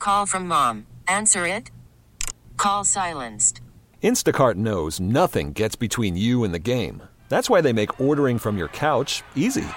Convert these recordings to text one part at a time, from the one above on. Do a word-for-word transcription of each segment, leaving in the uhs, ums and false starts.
Call from mom. Answer it. Call silenced. Instacart knows nothing gets between you and the game. That's why they make ordering from your couch easy.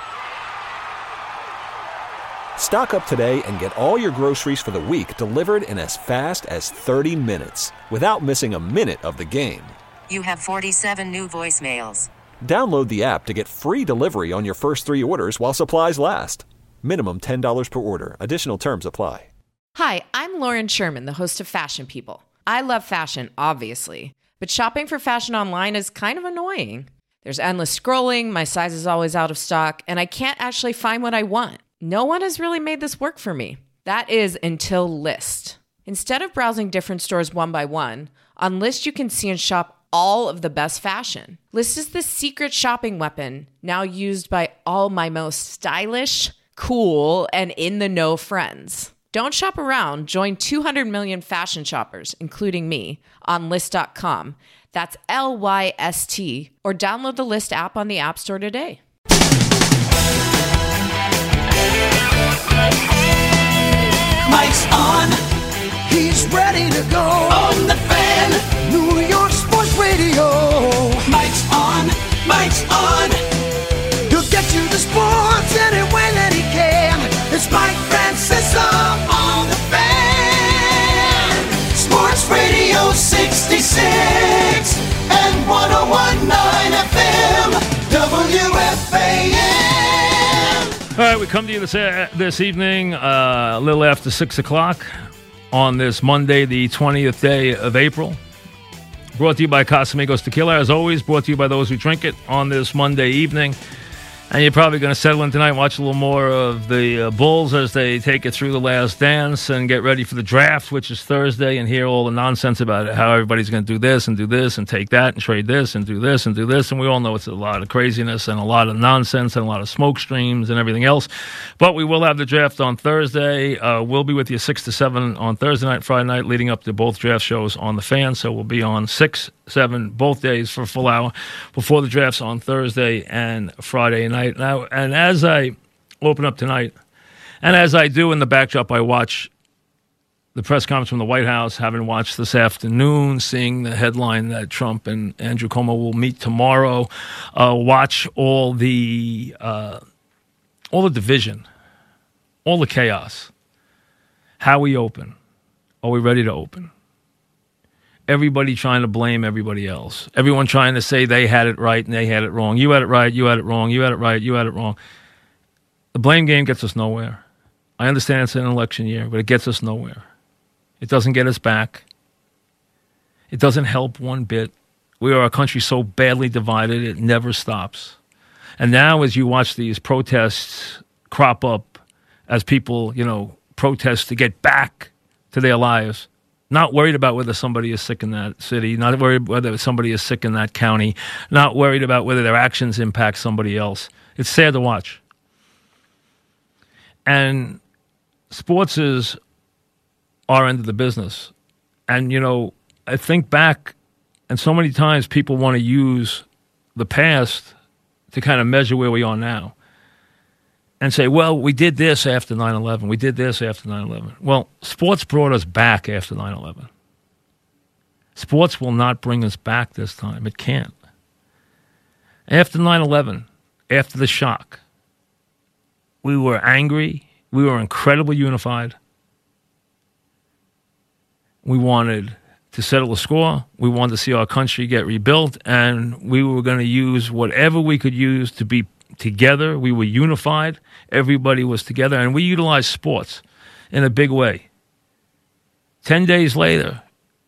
Stock up today and get all your groceries for the week delivered in as fast as thirty minutes without missing a minute of the game. You have forty-seven new voicemails. Download the app to get free delivery on your first three orders while supplies last. Minimum ten dollars per order. Additional terms apply. Hi, I'm Lauren Sherman, the host of Fashion People. I love fashion, obviously, but shopping for fashion online is kind of annoying. There's endless scrolling, my size is always out of stock, and I can't actually find what I want. No one has really made this work for me. That is until Lyst. Instead of browsing different stores one by one, on Lyst you can see and shop all of the best fashion. Lyst is the secret shopping weapon now used by all my most stylish, cool, and in-the-know friends. Don't shop around. Join two hundred million fashion shoppers, including me, on Lyst dot com. That's L Y S T. Or download the Lyst app on the App Store today. Mike's on. He's ready to go. On the Fan. New York Sports Radio. Mike's on. Mike's on. He'll get you the sports any way that he can. It's Mike Francesa on the Fan. Sports Radio sixty-six and one oh one point nine F M W F A M. All right, we come to you this, uh, this evening uh, a little after six o'clock on this Monday, the twentieth day of April. Brought to you by Casamigos Tequila. As always, brought to you by those who drink it on this Monday evening. And you're probably going to settle in tonight, watch a little more of the uh, Bulls as they take it through the last dance and get ready for the draft, which is Thursday, and hear all the nonsense about it, how everybody's going to do this and do this and take that and trade this and do this and do this. And we all know it's a lot of craziness and a lot of nonsense and a lot of smoke streams and everything else. But we will have the draft on Thursday. Uh, we'll be with you six to seven on Thursday night, Friday night, leading up to both draft shows on the Fan. So we'll be on six, seven, both days for a full hour before the drafts on Thursday and Friday night. Now, and as I open up tonight, and as I do in the backdrop, I watch the press conference from the White House, having watched this afternoon, seeing the headline that Trump and Andrew Cuomo will meet tomorrow, uh, watch all the uh, all the division, all the chaos. How we open? Are we ready to open? Everybody trying to blame everybody else. Everyone trying to say they had it right and they had it wrong. You had it right, you had it wrong, you had it right, you had it wrong. The blame game gets us nowhere. I understand it's an election year, but it gets us nowhere. It doesn't get us back. It doesn't help one bit. We are a country so badly divided, it never stops. And now as you watch these protests crop up, as people, you know, protest to get back to their lives, not worried about whether somebody is sick in that city, not worried whether somebody is sick in that county, not worried about whether their actions impact somebody else. It's sad to watch. And sports is our end of the business. And, you know, I think back, and so many times people want to use the past to kind of measure where we are now. And say, well, we did this after nine eleven. We did this after nine eleven. Well, sports brought us back after nine eleven. Sports will not bring us back this time. It can't. After nine eleven, after the shock, we were angry. We were incredibly unified. We wanted to settle the score. We wanted to see our country get rebuilt. And we were going to use whatever we could use to be together. We were unified. Everybody was together. And we utilized sports in a big way. Ten days later,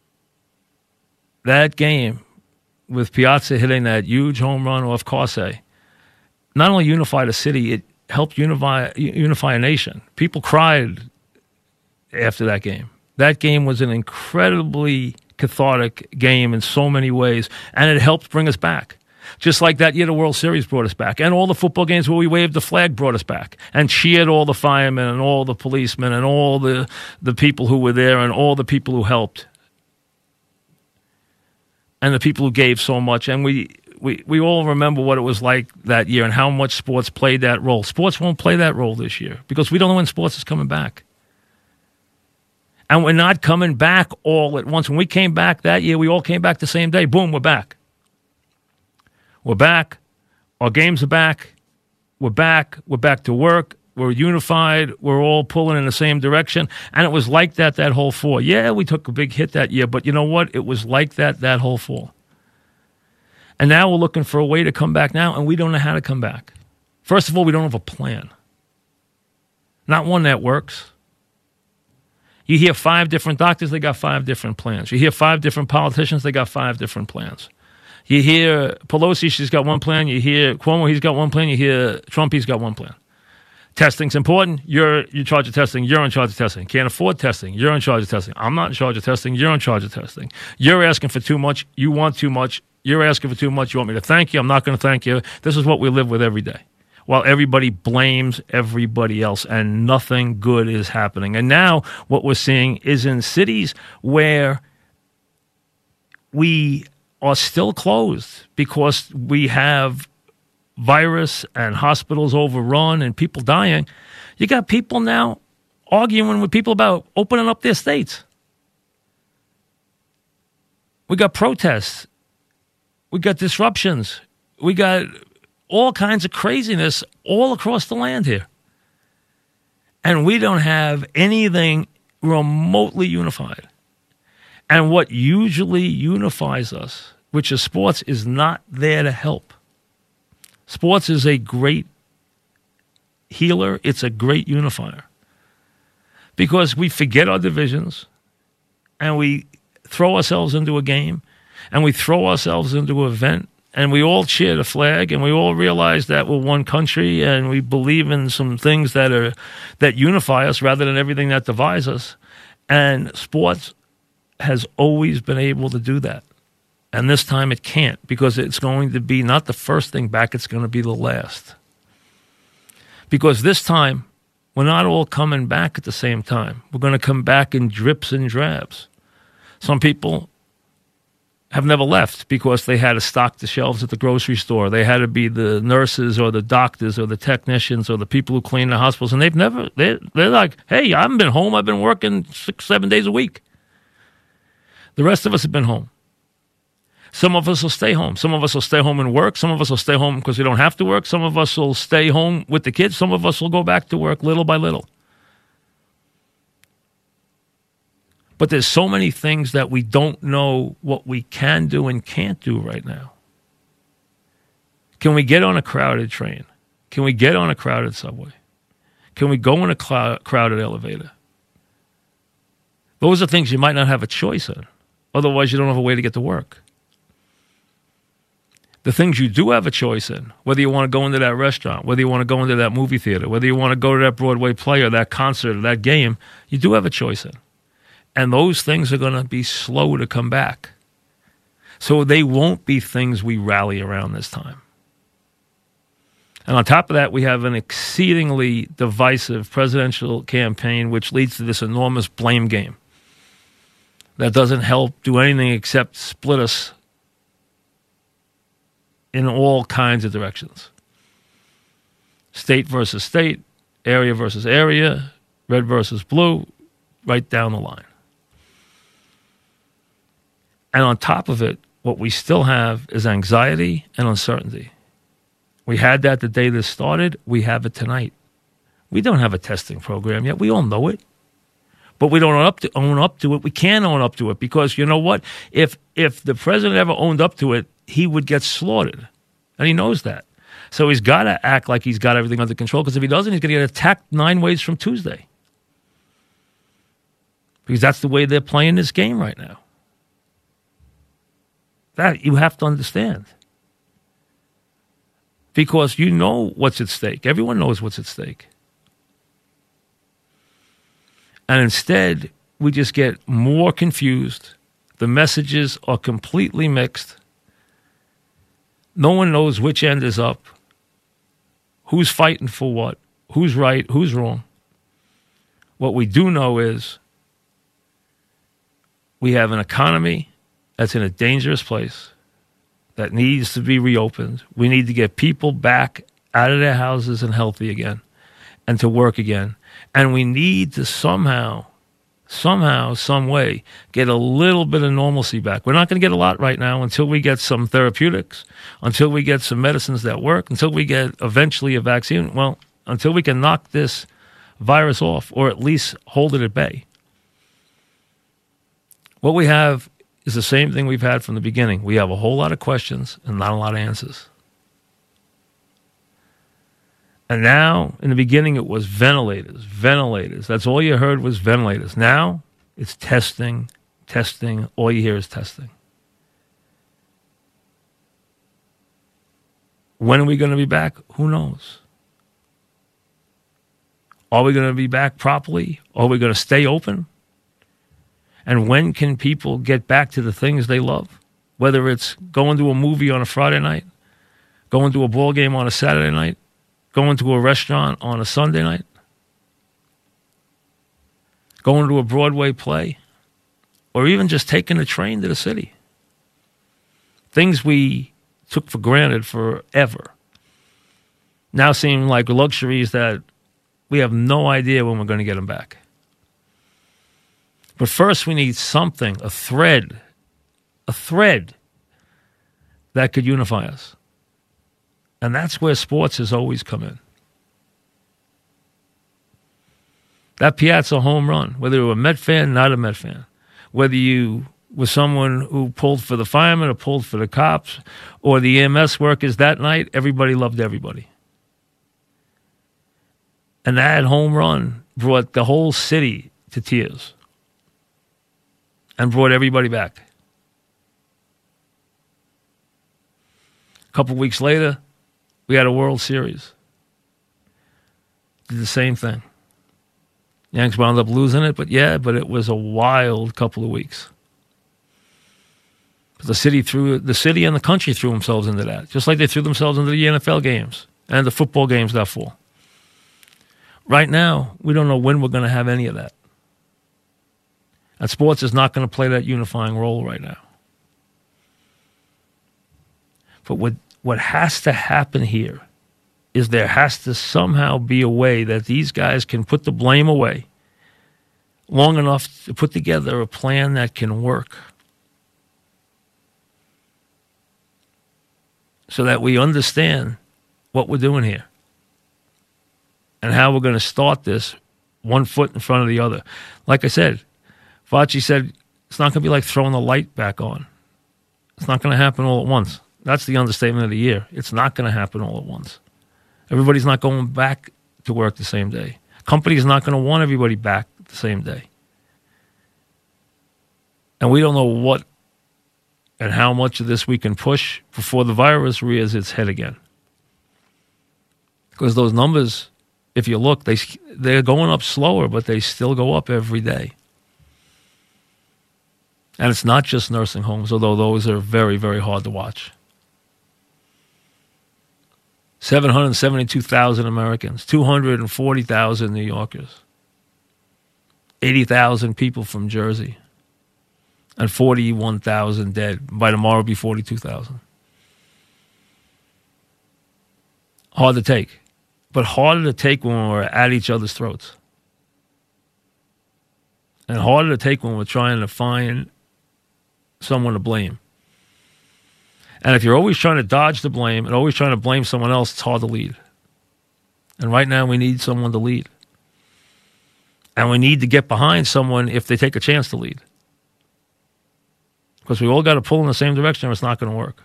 that game with Piazza hitting that huge home run off Corse not only unified a city, it helped unify, unify a nation. People cried after that game. That game was an incredibly cathartic game in so many ways, and it helped bring us back. Just like that year, the World Series brought us back. And all the football games where we waved the flag brought us back. And cheered all the firemen and all the policemen and all the, the people who were there and all the people who helped. And the people who gave so much. And we, we, we all remember what it was like that year and how much sports played that role. Sports won't play that role this year because we don't know when sports is coming back. And we're not coming back all at once. When we came back that year, we all came back the same day. Boom, we're back. We're back. Our games are back. We're back. We're back to work. We're unified. We're all pulling in the same direction. And it was like that that whole fall. Yeah, we took a big hit that year, but you know what? It was like that that whole fall. And now we're looking for a way to come back now, and we don't know how to come back. First of all, we don't have a plan. Not one that works. You hear five different doctors, they got five different plans. You hear five different politicians, they got five different plans. You hear Pelosi, she's got one plan. You hear Cuomo, he's got one plan. You hear Trump, he's got one plan. Testing's important. You're in charge of testing. You're in charge of testing. Can't afford testing. You're in charge of testing. I'm not in charge of testing. You're in charge of testing. You're asking for too much. You want too much. You're asking for too much. You want me to thank you. I'm not going to thank you. This is what we live with every day. While everybody blames everybody else and nothing good is happening. And now what we're seeing is in cities where we are still closed because we have virus and hospitals overrun and people dying. You got people now arguing with people about opening up their states. We got protests. We got disruptions. We got all kinds of craziness all across the land here. And we don't have anything remotely unified. And what usually unifies us, which is sports, is not there to help. Sports is a great healer. It's a great unifier. Because we forget our divisions and we throw ourselves into a game and we throw ourselves into an event and we all cheer the flag and we all realize that we're one country and we believe in some things that are that unify us rather than everything that divides us. And sports has always been able to do that. And this time it can't because it's going to be not the first thing back, it's going to be the last. Because this time, we're not all coming back at the same time. We're going to come back in drips and drabs. Some people have never left because they had to stock the shelves at the grocery store. They had to be the nurses or the doctors or the technicians or the people who clean the hospitals. And they've never, they're, they're like, hey, I haven't been home. I've been working six, seven days a week. The rest of us have been home. Some of us will stay home. Some of us will stay home and work. Some of us will stay home because we don't have to work. Some of us will stay home with the kids. Some of us will go back to work little by little. But there's so many things that we don't know what we can do and can't do right now. Can we get on a crowded train? Can we get on a crowded subway? Can we go in a clou- crowded elevator? Those are things you might not have a choice in. Otherwise, you don't have a way to get to work. The things you do have a choice in, whether you want to go into that restaurant, whether you want to go into that movie theater, whether you want to go to that Broadway play or that concert or that game, you do have a choice in. And those things are going to be slow to come back. So they won't be things we rally around this time. And on top of that, we have an exceedingly divisive presidential campaign, which leads to this enormous blame game that doesn't help do anything except split us in all kinds of directions. State versus state, area versus area, red versus blue, right down the line. And on top of it, what we still have is anxiety and uncertainty. We had that the day this started. We have it tonight. We don't have a testing program yet. We all know it. But we don't own up to, own up to it. We can't own up to it because, you know what? If if the president ever owned up to it, he would get slaughtered. And he knows that. So he's got to act like he's got everything under control because if he doesn't, he's going to get attacked nine ways from Tuesday. Because that's the way they're playing this game right now. That you have to understand. Because you know what's at stake. Everyone knows what's at stake. And instead, we just get more confused. The messages are completely mixed. No one knows which end is up, who's fighting for what, who's right, who's wrong. What we do know is we have an economy that's in a dangerous place that needs to be reopened. We need to get people back out of their houses and healthy again and to work again. And we need to somehow, somehow, some way, get a little bit of normalcy back. We're not going to get a lot right now until we get some therapeutics, until we get some medicines that work, until we get eventually a vaccine. Well, until we can knock this virus off or at least hold it at bay. What we have is the same thing we've had from the beginning. We have a whole lot of questions and not a lot of answers. And now, in the beginning, it was ventilators, ventilators. That's all you heard was ventilators. Now, it's testing, testing. All you hear is testing. When are we going to be back? Who knows? Are we going to be back properly? Are we going to stay open? And when can people get back to the things they love? Whether it's going to a movie on a Friday night, going to a ball game on a Saturday night, going to a restaurant on a Sunday night, going to a Broadway play, or even just taking a train to the city. Things we took for granted forever now seem like luxuries that we have no idea when we're going to get them back. But first we need something, a thread, a thread that could unify us. And that's where sports has always come in. That Piazza home run, whether you were a Met fan, not a Met fan, whether you were someone who pulled for the firemen or pulled for the cops or the E M S workers that night, everybody loved everybody. And that home run brought the whole city to tears and brought everybody back. A couple weeks later, we had a World Series. Did the same thing. Yanks wound up losing it, but yeah, but it was a wild couple of weeks. The city threw, the city and the country threw themselves into that, just like they threw themselves into the N F L games and the football games that fall. Right now, we don't know when we're going to have any of that. And sports is not going to play that unifying role right now. But what what has to happen here is there has to somehow be a way that these guys can put the blame away long enough to put together a plan that can work so that we understand what we're doing here and how we're going to start this one foot in front of the other. Like I said, Fauci said it's not going to be like throwing the light back on. It's not going to happen all at once. That's the understatement of the year. It's not going to happen all at once. Everybody's not going back to work the same day. Companies are not going to want everybody back the same day. And we don't know what and how much of this we can push before the virus rears its head again. Because those numbers, if you look, they, they're going up slower, but they still go up every day. And it's not just nursing homes, although those are very, very hard to watch. seven hundred seventy-two thousand Americans, two hundred forty thousand New Yorkers, eighty thousand people from Jersey, and forty-one thousand dead. By tomorrow, it'll be forty-two thousand. Hard to take, but harder to take when we're at each other's throats. And harder to take when we're trying to find someone to blame. And if you're always trying to dodge the blame and always trying to blame someone else, it's hard to lead. And right now we need someone to lead. And we need to get behind someone if they take a chance to lead. Because we all got to pull in the same direction or it's not going to work.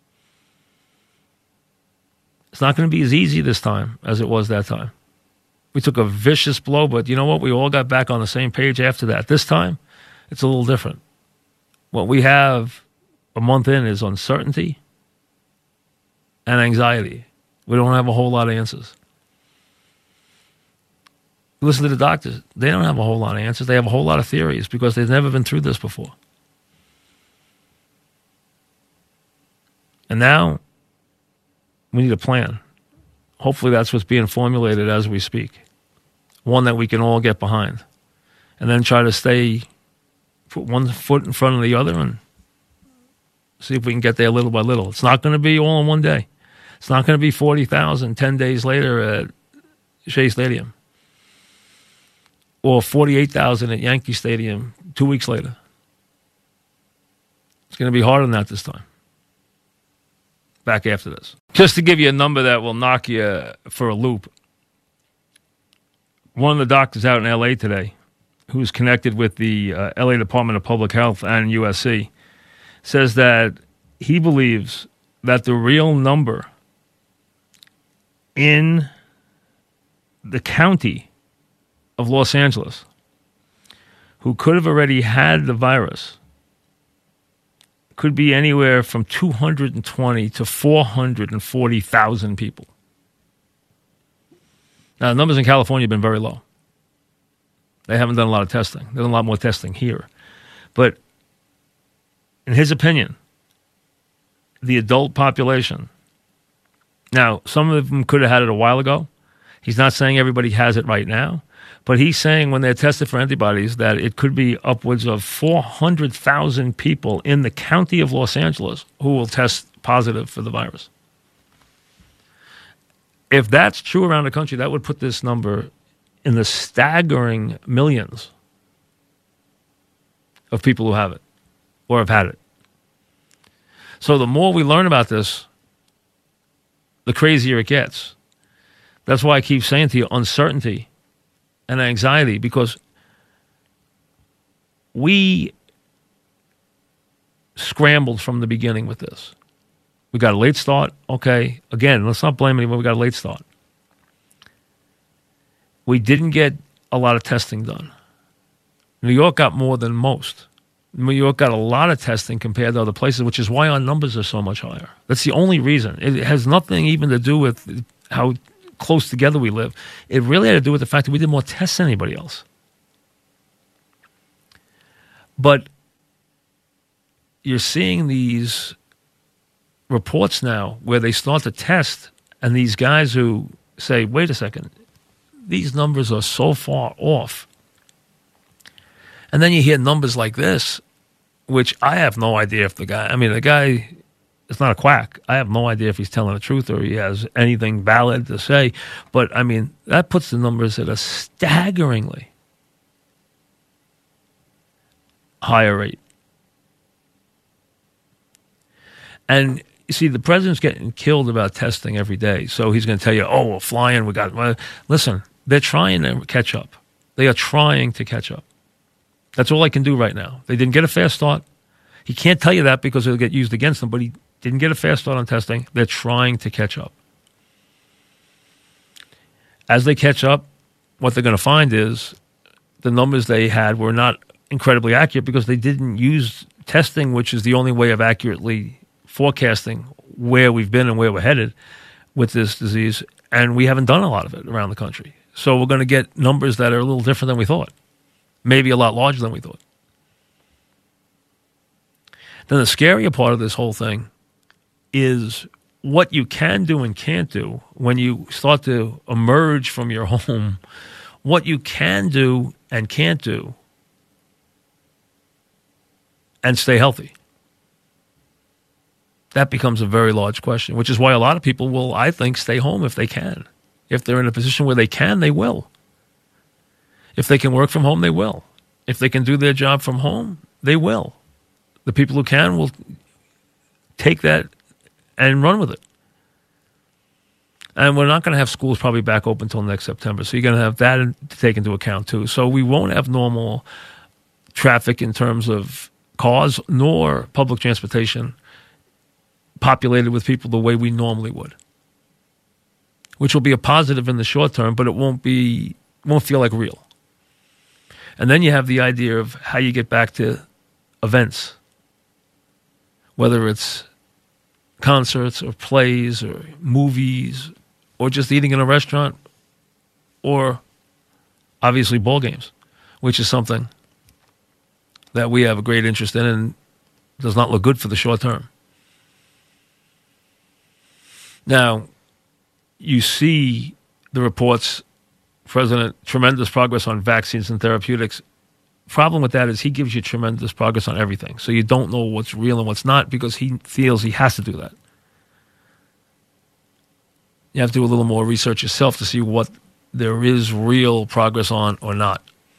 It's not going to be as easy this time as it was that time. We took a vicious blow, but you know what? We all got back on the same page after that. This time, it's a little different. What we have a month in is uncertainty and anxiety. We don't have a whole lot of answers. Listen to the doctors. They don't have a whole lot of answers. They have a whole lot of theories because they've never been through this before. And now we need a plan. Hopefully that's what's being formulated as we speak. One that we can all get behind. And then try to stay, put one foot in front of the other and see if we can get there little by little. It's not going to be all in one day. It's not going to be forty thousand ten days later at Shea Stadium. or forty-eight thousand at Yankee Stadium two weeks later. It's going to be harder than that this time. Back after this. Just to give you a number that will knock you for a loop. One of the doctors out in L A today, who's connected with the uh, L A Department of Public Health and U S C, says that he believes that the real number in the county of Los Angeles who could have already had the virus could be anywhere from two hundred twenty to four hundred forty thousand people. Now, the numbers in California have been very low. They haven't done a lot of testing. They've done a lot more testing here. But in his opinion, the adult population, now, some of them could have had it a while ago. He's not saying everybody has it right now. But he's saying when they're tested for antibodies that it could be upwards of four hundred thousand people in the county of Los Angeles who will test positive for the virus. If that's true around the country, that would put this number in the staggering millions of people who have it or have had it. So the more we learn about this, the crazier it gets. That's why I keep saying to you, uncertainty and anxiety, because we scrambled from the beginning with this. We got a late start. Okay, again, let's not blame anyone. We got a late start. We didn't get a lot of testing done. New York got more than most. New York got a lot of testing compared to other places, which is why our numbers are so much higher. That's the only reason. It has nothing even to do with how close together we live. It really had to do with the fact that we did more tests than anybody else. But you're seeing these reports now where they start to test, and these guys who say, wait a second, these numbers are so far off. And then you hear numbers like this, which I have no idea if the guy, I mean, the guy is not a quack. I have no idea if he's telling the truth or he has anything valid to say. But, I mean, that puts the numbers at a staggeringly higher rate. And you see, the president's getting killed about testing every day. So he's going to tell you, oh, we're flying. We got, well, listen, they're trying to catch up. They are trying to catch up. That's all I can do right now. They didn't get a fast start. He can't tell you that because it'll get used against them, but he didn't get a fast start on testing. They're trying to catch up. As they catch up, what they're going to find is the numbers they had were not incredibly accurate because they didn't use testing, which is the only way of accurately forecasting where we've been and where we're headed with this disease, and we haven't done a lot of it around the country. So we're going to get numbers that are a little different than we thought, maybe a lot larger than we thought. Then the scarier part of this whole thing is what you can do and can't do when you start to emerge from your home, what you can do and can't do and stay healthy. That becomes a very large question, which is why a lot of people will, I think, stay home if they can. If they're in a position where they can, they will. If they can work from home, they will. If they can do their job from home, they will. The people who can will take that and run with it. And we're not going to have schools probably back open until next September, so you're going to have that to take into account too. So we won't have normal traffic in terms of cars nor public transportation populated with people the way we normally would, which will be a positive in the short term, but it won't be won't feel like real. And then you have the idea of how you get back to events, whether it's concerts or plays or movies or just eating in a restaurant or obviously ball games, which is something that we have a great interest in and does not look good for the short term. Now, you see the reports, President, tremendous progress on vaccines and therapeutics. Problem with that is he gives you tremendous progress on everything. So you don't know what's real and what's not because he feels he has to do that. You have to do a little more research yourself to see what there is real progress on or not.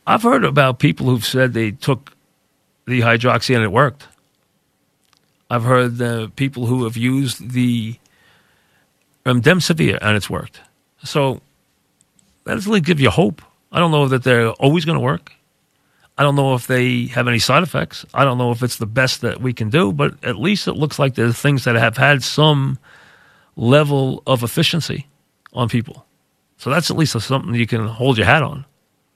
I've heard about people who've said they took the hydroxy and it worked. I've heard the people who have used the remdesivir and it's worked. So that doesn't really give you hope. I don't know that they're always going to work. I don't know if they have any side effects. I don't know if it's the best that we can do, but at least it looks like there's things that have had some level of efficiency on people. So that's at least something you can hold your hat on.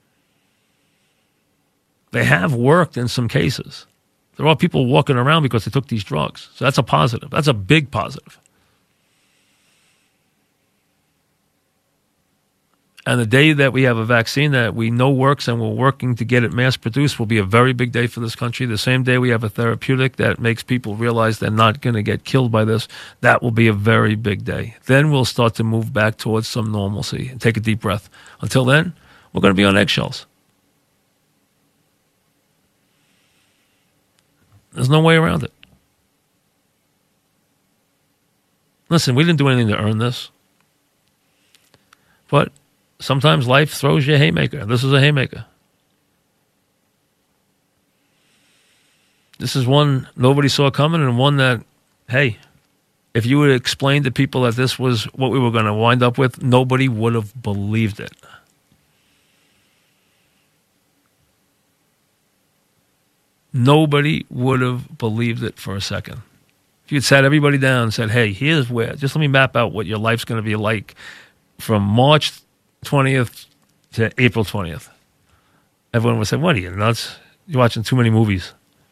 They have worked in some cases. There are people walking around because they took these drugs. So that's a positive. That's a big positive. And the day that we have a vaccine that we know works and we're working to get it mass produced will be a very big day for this country. The same day we have a therapeutic that makes people realize they're not going to get killed by this, that will be a very big day. Then we'll start to move back towards some normalcy and take a deep breath. Until then, we're going to be on eggshells. There's no way around it. Listen, we didn't do anything to earn this. But sometimes life throws you a haymaker. This is a haymaker. This is one nobody saw coming, and one that, hey, if you would explain to people that this was what we were going to wind up with, nobody would have believed it. Nobody would have believed it for a second. If you had sat everybody down and said, hey, here's where, just let me map out what your life's going to be like from March twentieth to April twentieth. Everyone would say, what are you, nuts? You're watching too many movies.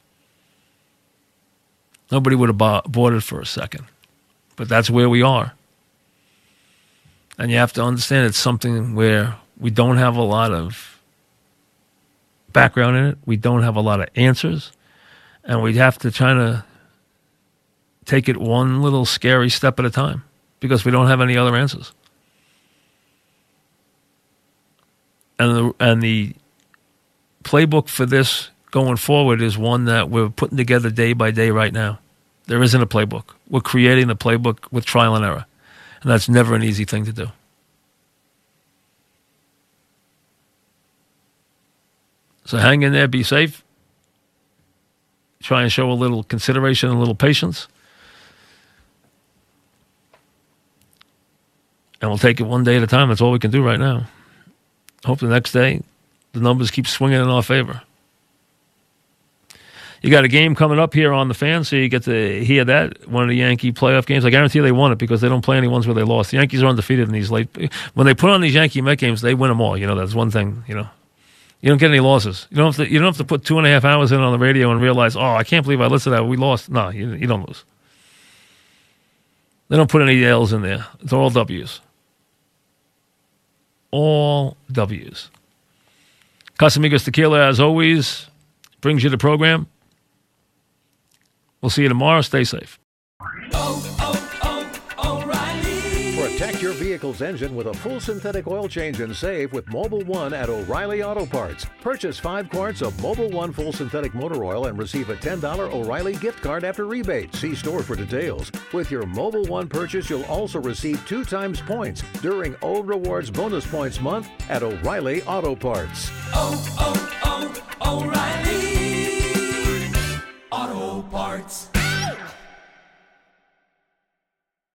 Nobody would have bought it for a second. But that's where we are. And you have to understand it's something where we don't have a lot of background in it. We don't have a lot of answers. And we have to try to take it one little scary step at a time because we don't have any other answers. And the, and the playbook for this going forward is one that we're putting together day by day right now. There isn't a playbook. We're creating a playbook with trial and error. And that's never an easy thing to do. So hang in there, be safe. Try and show a little consideration and a little patience. And we'll take it one day at a time. That's all we can do right now. Hope the next day the numbers keep swinging in our favor. You got a game coming up here on the Fan, so you get to hear that, one of the Yankee playoff games. I guarantee they won it because they don't play any ones where they lost. The Yankees are undefeated in these late. When they put on these Yankee Met games, they win them all. You know, that's one thing, you know. You don't get any losses. You don't have to, you don't have to put two and a half hours in on the radio and realize, oh, I can't believe I listened to that. We lost. No, you, you don't lose. They don't put any L's in there. It's all W's. All W's. Casamigos Tequila, as always, brings you the program. We'll see you tomorrow. Stay safe. Oh, oh, oh, O'Reilly. Protect your vehicle's engine with a full synthetic oil change and save with Mobil One at O'Reilly Auto Parts. Purchase five quarts of Mobil One full synthetic motor oil and receive a ten dollars O'Reilly gift card after rebate. See store for details. With your Mobil One purchase, you'll also receive two times points during O Rewards Bonus Points Month at O'Reilly Auto Parts. Oh, oh, oh, O'Reilly.